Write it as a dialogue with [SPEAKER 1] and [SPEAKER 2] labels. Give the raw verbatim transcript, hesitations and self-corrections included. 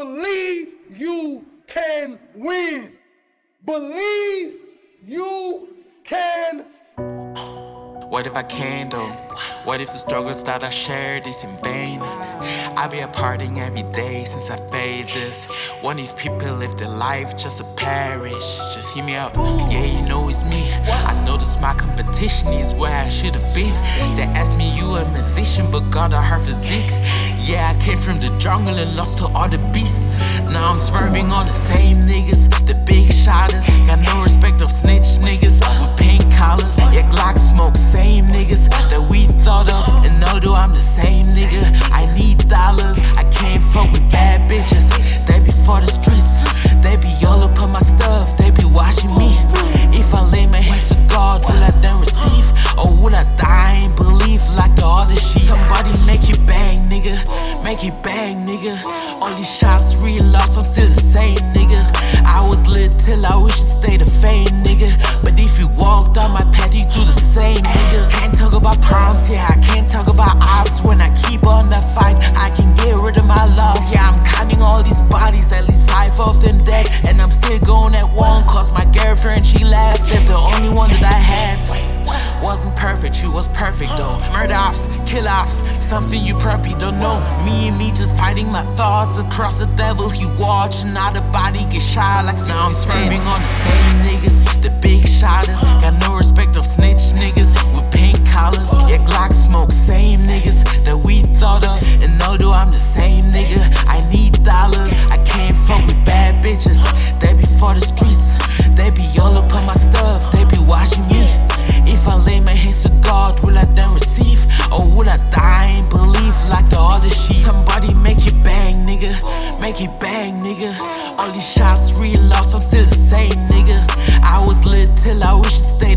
[SPEAKER 1] Believe you can win. Believe you can.
[SPEAKER 2] What if I can though? What if the struggles that I shared is in vain? I be partying every day since I faded this. One of these people live their life just to perish. Just hear me out, yeah, you know it's me. I noticed my competition is where I should have been. They asked me, you a musician but got a hard physique. Yeah, I came from the jungle and lost to all the beasts. Now I'm swerving on the same niggas, the big shotters. Got no respect of snitch niggas with pink collars. Yeah, Glock smoke, same niggas that we thought of. And although I'm the same nigga, I need dollars. I can't fuck with bad bitches, they be for the streets. They be all up on my stuff, they be watching me. If I lay my hands to God, will I then receive? Or will I die and believe like the other shit? Somebody make it bang, nigga, make it bang, nigga. All these shots real lost, I'm still the same, nigga. I was lit till I wish it stayed the fame, nigga. But if you walk down my path, you do the same, nigga. Can't talk about problems, yeah, I can't talk about ops. When I keep on that fight, I can get rid of my loss. Yeah, I'm counting all these bodies, at least five of them dead. And I'm still going at one, cause my girlfriend, she left. That's the only one that I had. Wasn't perfect, she was perfect though. Murder ops, kill ops, something you probably don't know. Me and me just fighting my thoughts across the devil. He watching, now the body get shot like now I'm swerving on the same niggas, the big shotters. Got no respect of snitch niggas with pink collars. Yeah, Glock smoke, same niggas that we thought of. And although I'm the same nigga, I need dollars. I can't fuck with bad bitches, they be for the streets. They be all up on my stuff, they be watching me. If I lay my hands to God, will I then receive? Or will I die and believe like the other shit? Somebody make it bang, nigga, make it bang, nigga. All these shots real lost, I'm still the same, nigga. I was lit till I wish it stayed